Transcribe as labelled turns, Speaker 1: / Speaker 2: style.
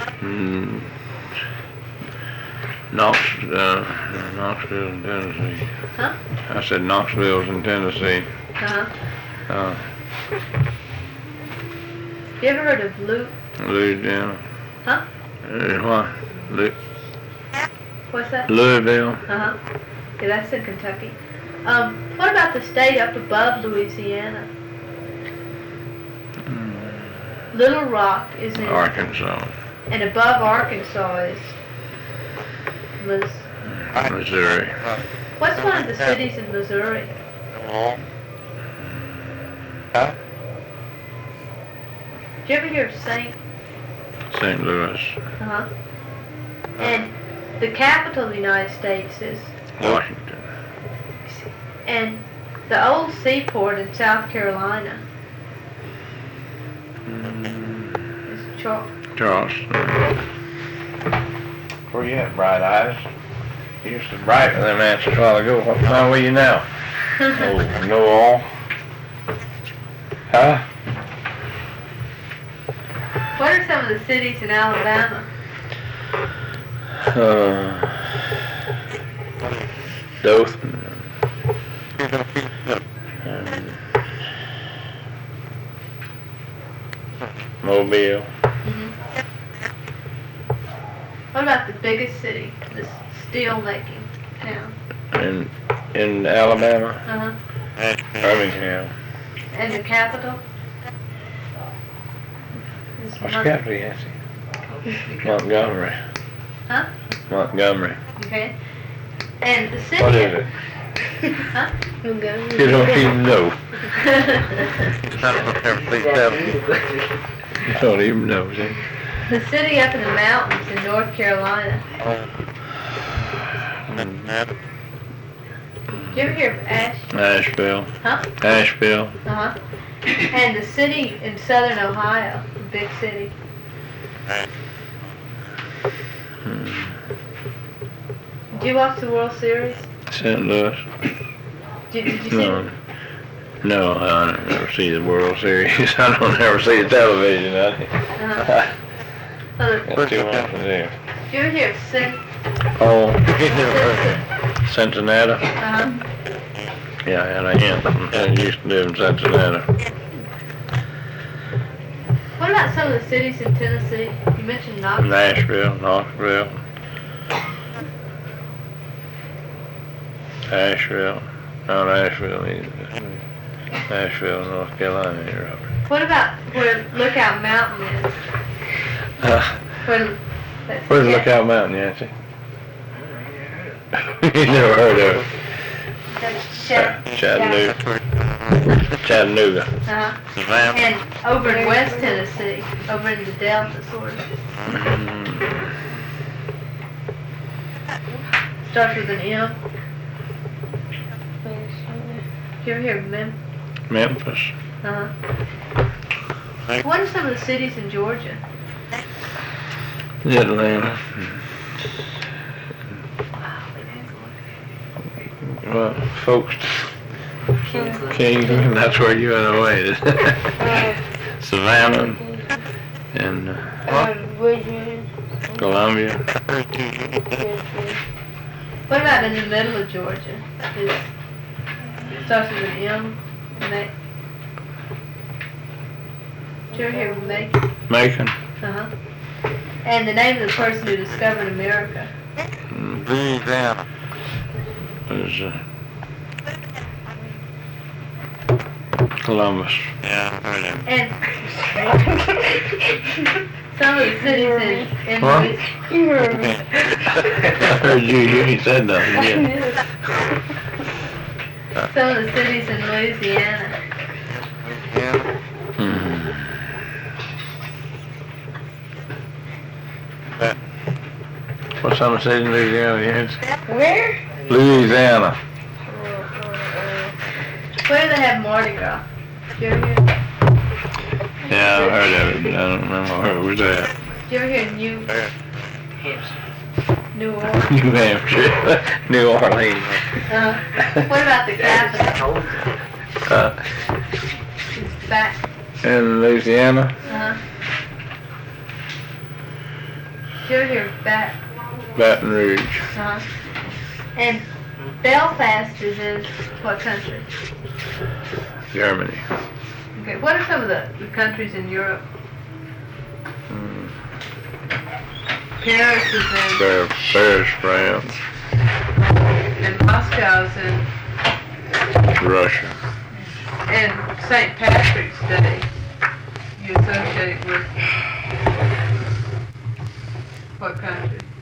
Speaker 1: Mm, Knoxville in Tennessee.
Speaker 2: Huh?
Speaker 1: I said Knoxville's in Tennessee.
Speaker 2: Uh-huh. You ever heard of
Speaker 1: Louisiana.
Speaker 2: Huh?
Speaker 1: What?
Speaker 2: What's that?
Speaker 1: Louisville.
Speaker 2: Uh-huh. Yeah, that's in Kentucky. What about the state up above Louisiana? Little Rock is in
Speaker 1: Arkansas.
Speaker 2: And above Arkansas is
Speaker 1: Missouri.
Speaker 2: What's one of the cities in Missouri?
Speaker 3: Huh?
Speaker 2: Did you ever hear of St.
Speaker 1: Louis.
Speaker 2: Uh-huh. And the capital of the United States is
Speaker 1: Washington.
Speaker 2: And the old seaport in South Carolina is
Speaker 1: Charleston.
Speaker 3: Where you at, Bright Eyes?
Speaker 1: You used to write them answers a while ago. What time were you now?
Speaker 3: Oh, no all.
Speaker 1: Huh?
Speaker 2: What are some of the cities in Alabama?
Speaker 1: Dothan. And Mobile.
Speaker 2: Mm-hmm. What about the biggest city, the steel making town?
Speaker 1: In Alabama.
Speaker 2: Uh-huh.
Speaker 1: Birmingham.
Speaker 2: And the capital?
Speaker 1: What's the capital, Yancy? Montgomery.
Speaker 2: Huh?
Speaker 1: Montgomery.
Speaker 2: Okay. And the city.
Speaker 1: What is it?
Speaker 2: Huh?
Speaker 1: You don't even know. You don't even know, see?
Speaker 2: The city up in the mountains in North Carolina. Did you ever hear of
Speaker 1: Asheville.
Speaker 2: Huh?
Speaker 1: Asheville.
Speaker 2: Uh-huh. And the city in southern Ohio, a big city. Did you watch the World Series?
Speaker 1: St. Louis.
Speaker 2: Did you see it?
Speaker 1: No, I don't never see the World Series. I don't ever see the television.
Speaker 2: Uh-huh.
Speaker 1: That's too much to do.
Speaker 2: Did you ever hear of
Speaker 1: Cincinnati.
Speaker 2: Uh-huh.
Speaker 1: Yeah, I had a aunt that used to live in Cincinnati.
Speaker 2: What about some of the cities in Tennessee? You mentioned Knoxville.
Speaker 1: Knoxville. Asheville. Not Asheville either. Asheville, North Carolina, Robert.
Speaker 2: What about where Lookout Mountain is?
Speaker 1: Where's Lookout Mountain, Yancy? You never heard of it. Chattanooga.
Speaker 2: Uh-huh. And over in West Tennessee, over in the Delta, sort of. Starts with an M. Did you ever hear of
Speaker 1: Memphis.
Speaker 2: Uh-huh. What are some of the cities in Georgia?
Speaker 1: Atlanta. Well, folks, King, that's where you went away. Savannah and Columbia.
Speaker 2: What about in the middle of Georgia? It starts with an M. Did you ever hear of Macon?
Speaker 1: Macon.
Speaker 2: Uh-huh. And the name of the person who discovered America?
Speaker 3: Louisiana.
Speaker 1: Was Columbus.
Speaker 3: Yeah, I heard him.
Speaker 2: And some of the cities in
Speaker 1: What?
Speaker 2: Louisiana.
Speaker 1: I heard you said nothing yet.
Speaker 2: Some of the cities in Louisiana.
Speaker 1: What's some cities in Louisiana, Yancy?
Speaker 2: Where?
Speaker 1: Louisiana.
Speaker 2: Where do they have Mardi Gras? Did you ever hear?
Speaker 1: Yeah, I heard of it, but I don't remember where it was at.
Speaker 2: Did you ever hear New Orleans?
Speaker 1: New Hampshire. New Orleans.
Speaker 2: What about the capital?
Speaker 1: In Louisiana?
Speaker 2: You're here,
Speaker 1: Baton Rouge.
Speaker 2: uh-huh. And Belfast is in what country?
Speaker 1: Germany.
Speaker 2: Okay, what are some of the countries in Europe?
Speaker 1: Mm.
Speaker 2: Paris is in,
Speaker 1: Paris, France.
Speaker 2: and Moscow's in,
Speaker 1: Russia.
Speaker 2: and St. Patrick's Day you associate with what country?